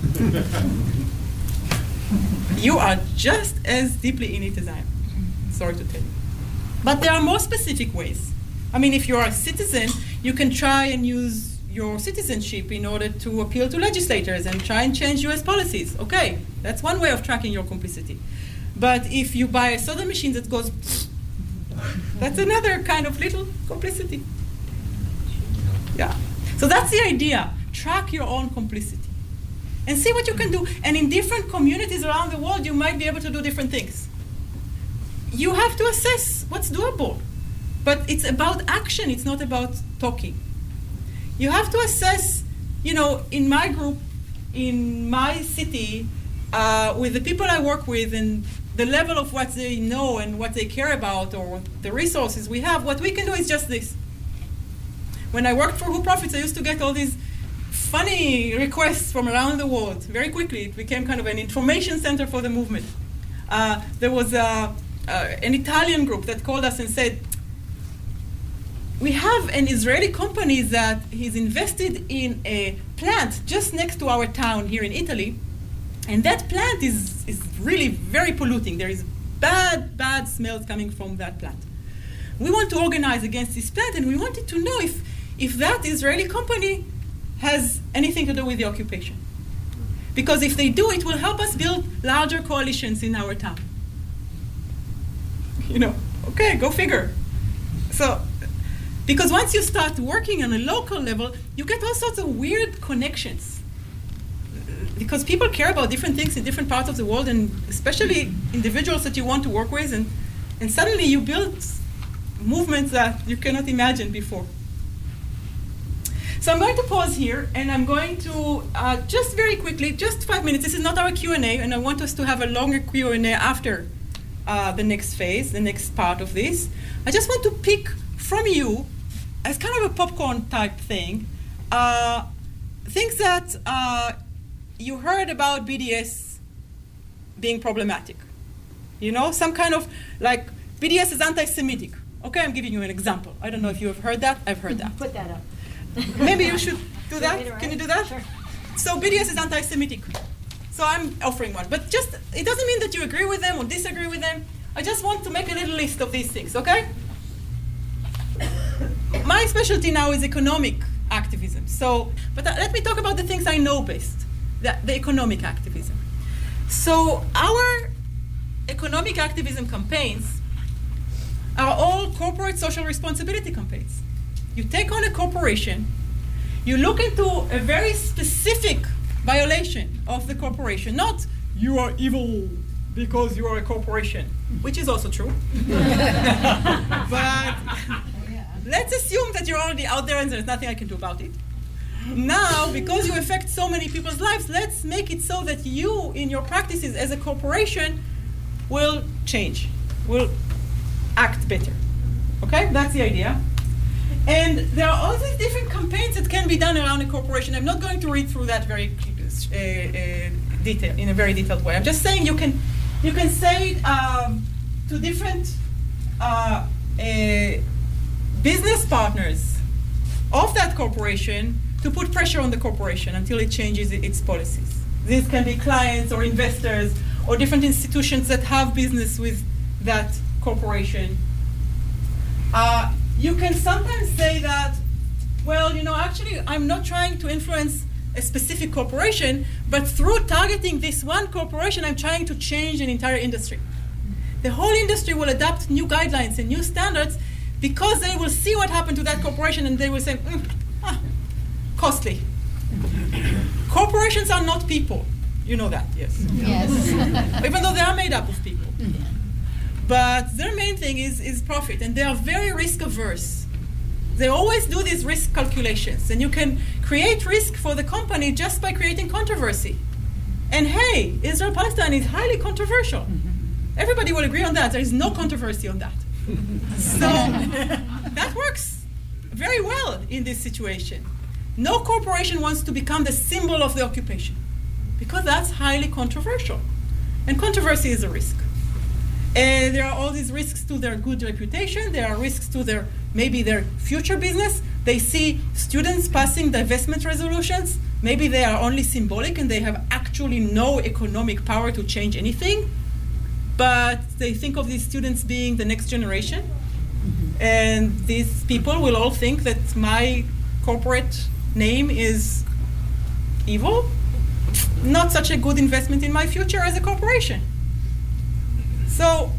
You are just as deeply in it as I am. Sorry to tell you. But there are more specific ways. I mean, if you're a citizen, you can try and use your citizenship in order to appeal to legislators and try and change U S policies. Okay, that's one way of tracking your complicity. But if you buy a soda machine that goes, that's another kind of little complicity. Yeah. So that's the idea. Track your own complicity. And see what you can do. And in different communities around the world, you might be able to do different things. You have to assess what's doable. But it's about action. It's not about talking. You have to assess, you know, in my group, in my city, uh, with the people I work with and the level of what they know and what they care about or the resources we have, what we can do is just this. When I worked for Who Profits, I used to get all these funny requests from around the world. Very quickly, it became kind of an information center for the movement. Uh, there was a, uh, an Italian group that called us and said, we have an Israeli company that is invested in a plant just next to our town here in Italy, and that plant is, is really very polluting. There is bad, bad smells coming from that plant. We want to organize against this plant, and we wanted to know if, if that Israeli company has anything to do with the occupation. Because if they do, it will help us build larger coalitions in our town. You know, okay, go figure. So, because once you start working on a local level, you get all sorts of weird connections. Because people care about different things in different parts of the world, and especially individuals that you want to work with, and, and suddenly you build movements that you cannot imagine before. So I'm going to pause here, and I'm going to uh, just very quickly, just five minutes. This is not our Q and A, and I want us to have a longer Q and A after uh, the next phase, the next part of this. I just want to pick from you, as kind of a popcorn type thing, uh, things that uh, you heard about B D S being problematic. You know, some kind of, like, B D S is anti-Semitic. Okay, I'm giving you an example. I don't know if you have heard that. I've heard that. Put that up. Maybe you should do that. Later, Can right? you do that? Sure. So B D S is anti-Semitic. So I'm offering one. But just, it doesn't mean that you agree with them or disagree with them. I just want to make a little list of these things, okay? My specialty now is economic activism. So, but uh, let me talk about the things I know best, the, the economic activism. So our economic activism campaigns are all corporate social responsibility campaigns. You take on a corporation, you look into a very specific violation of the corporation, not you are evil because you are a corporation, which is also true. But let's assume that you're already out there and there's nothing I can do about it. Now, because you affect so many people's lives, let's make it so that you, in your practices as a corporation, will change, will act better. Okay, that's the idea. And there are all these different campaigns that can be done around a corporation. I'm not going to read through that very this uh, uh, detail in a very detailed way. I'm just saying you can you can say um, to different uh, uh, business partners of that corporation to put pressure on the corporation until it changes its policies. These can be clients or investors or different institutions that have business with that corporation. Uh, you can sometimes say that, well, you know, actually, I'm not trying to influence a specific corporation, but through targeting this one corporation, I'm trying to change an entire industry. The whole industry will adopt new guidelines and new standards because they will see what happened to that corporation and they will say, mm, ah, costly. Corporations are not people. You know that, yes. Yes. Even though they are made up of people. But their main thing is, is profit, and they are very risk averse. They always do these risk calculations, and you can create risk for the company just by creating controversy. And hey, Israel-Palestine is highly controversial. Everybody will agree on that. There is no controversy on that. So that works very well in this situation. No corporation wants to become the symbol of the occupation because that's highly controversial. And controversy is a risk. Uh, there are all these risks to their good reputation. There are risks to their maybe their future business. They see students passing divestment resolutions. Maybe they are only symbolic and they have actually no economic power to change anything. But they think of these students being the next generation. Mm-hmm. And these people will all think that my corporate name is evil. Not such a good investment in my future as a corporation. So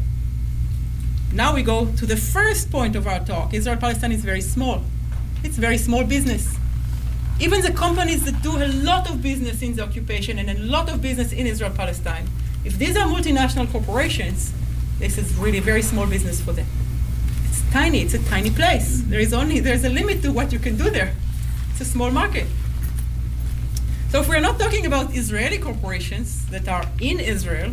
now we go to the first point of our talk. Israel-Palestine is very small. It's very small business. Even the companies that do a lot of business in the occupation and a lot of business in Israel-Palestine, if these are multinational corporations, this is really very small business for them. It's tiny, it's a tiny place. There is only, there's a limit to what you can do there. It's a small market. So if we're not talking about Israeli corporations that are in Israel,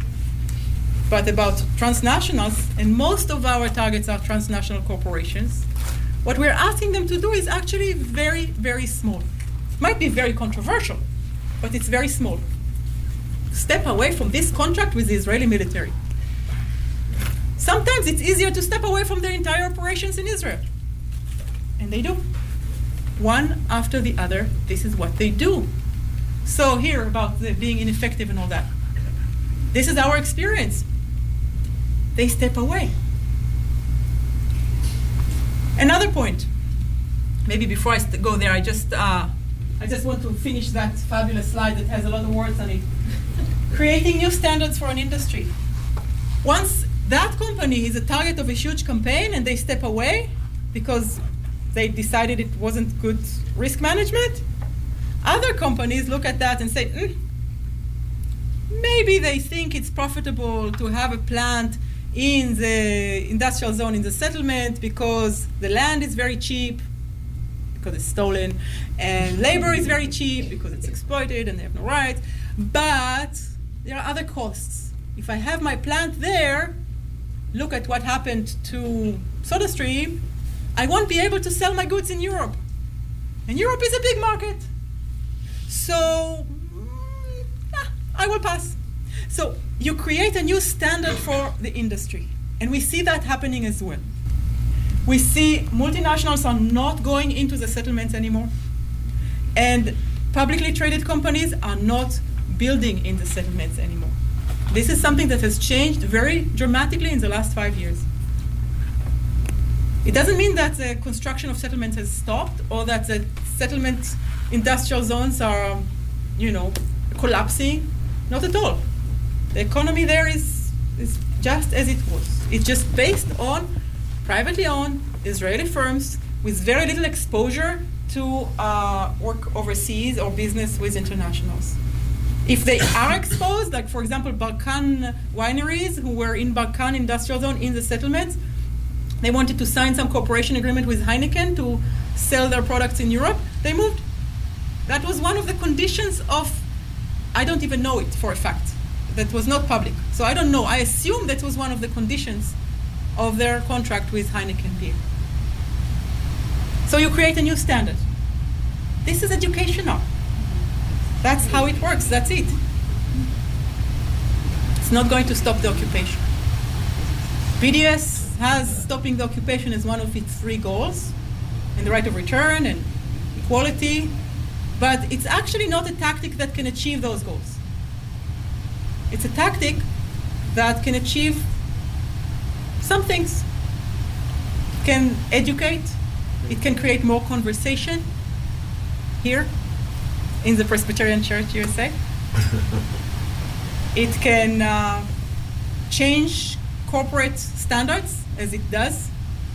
but about transnationals, and most of our targets are transnational corporations, what we're asking them to do is actually very, very small. It might be very controversial, but it's very small. Step away from this contract with the Israeli military. Sometimes it's easier to step away from their entire operations in Israel. And they do. One after the other, this is what they do. So here about the being ineffective and all that. This is our experience. They step away. Another point. Maybe before I st- go there, I just uh, I just want to finish that fabulous slide that has a lot of words on it. Creating new standards for an industry. Once that company is a target of a huge campaign and they step away because they decided it wasn't good risk management, other companies look at that and say, mm, maybe they think it's profitable to have a plant in the industrial zone in the settlement because the land is very cheap, because it's stolen, and labor is very cheap because it's exploited and they have no rights. But there are other costs. If I have my plant there, look at what happened to SodaStream, I won't be able to sell my goods in Europe. And Europe is a big market. So, mm, ah, I will pass. So you create a new standard for the industry. And we see that happening as well. We see multinationals are not going into the settlements anymore. And publicly traded companies are not building in the settlements anymore. This is something that has changed very dramatically in the last five years. It doesn't mean that the construction of settlements has stopped or that the settlement industrial zones are, you know, collapsing. Not at all. The economy there is, is just as it was. It's just based on privately owned Israeli firms with very little exposure to uh, work overseas or business with internationals. If they are exposed, like for example, Balkan wineries who were in Balkan industrial zone in the settlements, they wanted to sign some cooperation agreement with Heineken to sell their products in Europe, they moved. That was one of the conditions of, I don't even know it for a fact. That was not public. So I don't know. I assume that was one of the conditions of their contract with Heineken beer. So you create a new standard. This is educational. That's how it works. That's it. It's not going to stop the occupation. B D S has stopping the occupation as one of its three goals, and the right of return and equality, but it's actually not a tactic that can achieve those goals. It's a tactic that can achieve some things. It can educate, it can create more conversation here in the Presbyterian Church U S A. It can uh, change corporate standards, as it does.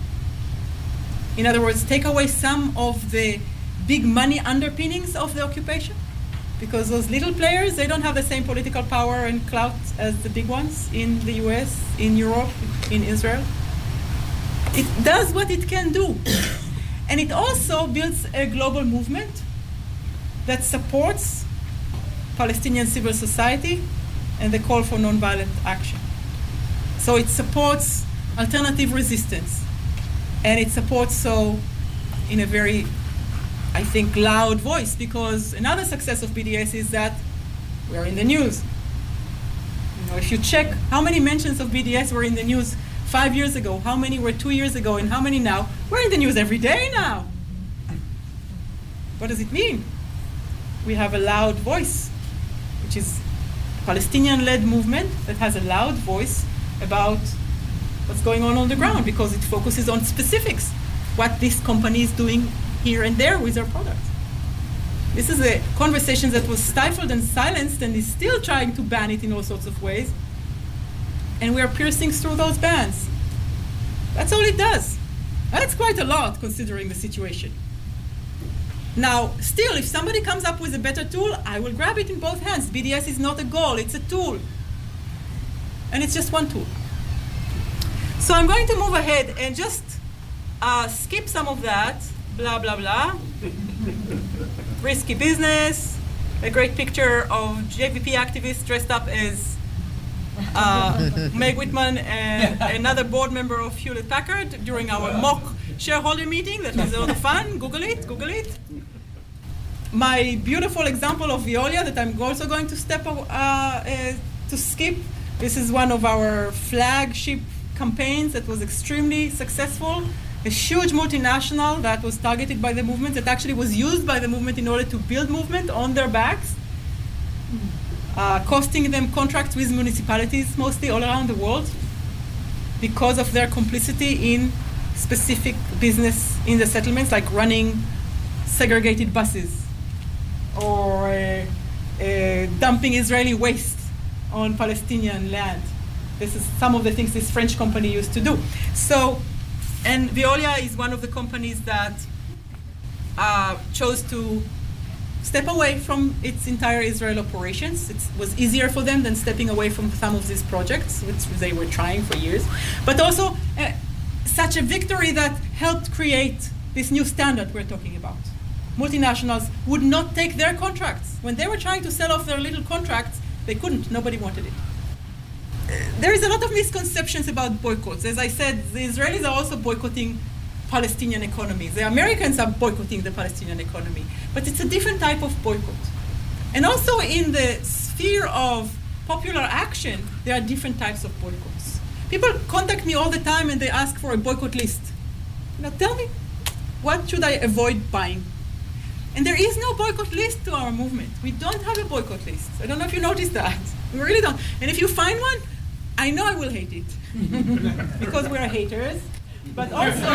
In other words, take away some of the big money underpinnings of the occupation, because those little players, they don't have the same political power and clout as the big ones in the U S, in Europe, in Israel. It does what it can do. And it also builds a global movement that supports Palestinian civil society and the call for nonviolent action. So it supports alternative resistance. And it supports so in a very, I think, loud voice, because another success of B D S is that we're in the news. You know, if you check how many mentions of B D S were in the news five years ago, how many were two years ago, and how many now, we're in the news every day now. What does it mean? We have a loud voice, which is a Palestinian-led movement that has a loud voice about what's going on on the ground, because it focuses on specifics, what this company is doing here and there with their products. This is a conversation that was stifled and silenced and is still trying to ban it in all sorts of ways. And we are piercing through those bans. That's all it does. That's quite a lot considering the situation. Now, still, if somebody comes up with a better tool, I will grab it in both hands. B D S is not a goal, it's a tool. And it's just one tool. So I'm going to move ahead and just uh, skip some of that. Blah, blah, blah. Risky business. A great picture of J V P activists dressed up as uh, Meg Whitman and another board member of Hewlett Packard during our mock shareholder meeting. That was a lot of fun. Google it, Google it. My beautiful example of Veolia that I'm also going to step uh, uh, to skip. This is one of our flagship campaigns that was extremely successful. A huge multinational that was targeted by the movement, that actually was used by the movement in order to build movement on their backs, uh, costing them contracts with municipalities mostly all around the world because of their complicity in specific business in the settlements, like running segregated buses or uh, uh, dumping Israeli waste on Palestinian land. This is some of the things this French company used to do. So, and Veolia is one of the companies that uh, chose to step away from its entire Israel operations. It was easier for them than stepping away from some of these projects, which they were trying for years. But also, uh, such a victory that helped create this new standard we're talking about. Multinationals would not take their contracts. When they were trying to sell off their little contracts, they couldn't. Nobody wanted it. There is a lot of misconceptions about boycotts. As I said, the Israelis are also boycotting Palestinian economy. The Americans are boycotting the Palestinian economy. But it's a different type of boycott. And also in the sphere of popular action, there are different types of boycotts. People contact me all the time and they ask for a boycott list. Now tell me, what should I avoid buying? And there is no boycott list to our movement. We don't have a boycott list. I don't know if you noticed that. We really don't. And if you find one, I know I will hate it. Because we are haters. But also,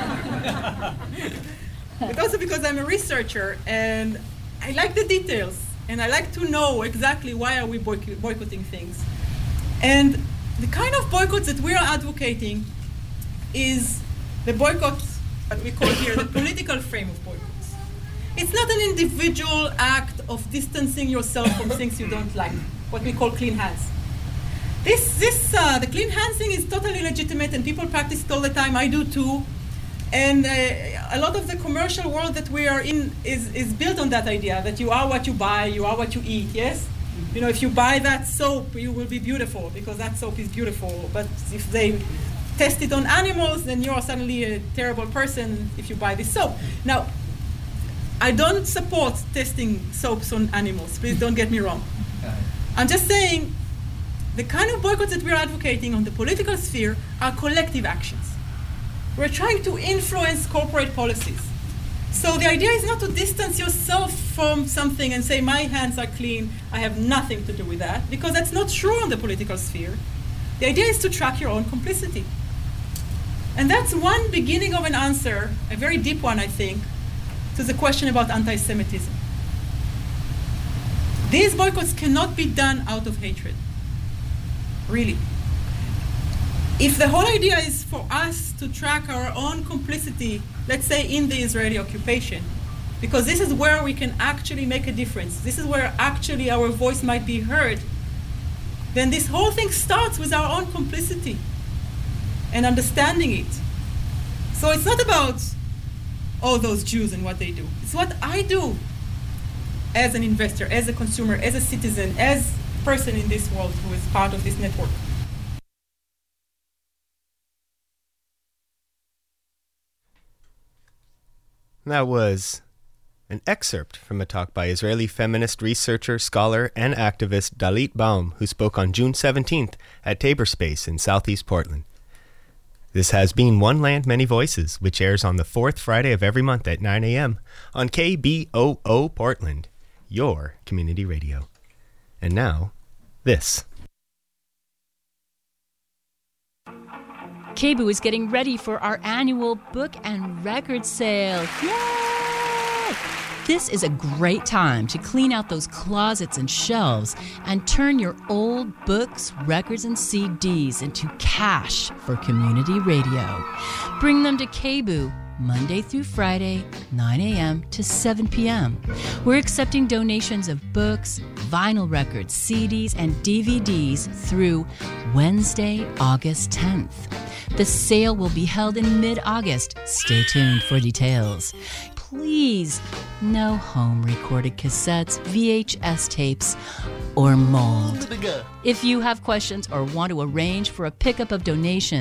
but also because I'm a researcher and I like the details. And I like to know exactly why are we boyc- boycotting things. And the kind of boycotts that we are advocating is the boycotts that we call here the political frame of boycotts. It's not an individual act of distancing yourself from things you don't like, what we call clean hands. This, this, uh, the clean hands thing is totally legitimate and people practice it all the time, I do too. And uh, a lot of the commercial world that we are in is, is built on that idea, that you are what you buy, you are what you eat, yes? You know, if you buy that soap, you will be beautiful because that soap is beautiful. But if they test it on animals, then you are suddenly a terrible person if you buy this soap. Now, I don't support testing soaps on animals. Please don't get me wrong. I'm just saying the kind of boycotts that we're advocating on the political sphere are collective actions. We're trying to influence corporate policies. So the idea is not to distance yourself from something and say, my hands are clean, I have nothing to do with that, because that's not true on the political sphere. The idea is to track your own complicity. And that's one beginning of an answer, a very deep one, I think, to the question about anti-Semitism. These boycotts cannot be done out of hatred, really. If the whole idea is for us to track our own complicity, let's say in the Israeli occupation, because this is where we can actually make a difference, this is where actually our voice might be heard, then this whole thing starts with our own complicity and understanding it. So it's not about all those Jews and what they do. It's what I do as an investor, as a consumer, as a citizen, as a person in this world who is part of this network. That was an excerpt from a talk by Israeli feminist researcher, scholar, and activist Dalit Baum, who spoke on June seventeenth at Tabor Space in Southeast Portland. This has been One Land, Many Voices, which airs on the fourth Friday of every month at nine a.m. on K B O O Portland, your community radio. And now, this. K B O is getting ready for our annual book and record sale. Yay! This is a great time to clean out those closets and shelves and turn your old books, records, and C Ds into cash for community radio. Bring them to K B O Monday through Friday, nine a.m. to seven p.m. We're accepting donations of books, vinyl records, C Ds, and D V Ds through Wednesday, August tenth. The sale will be held in mid-August. Stay tuned for details. Please, no home-recorded cassettes, V H S tapes, or mold. If you have questions or want to arrange for a pickup of donations,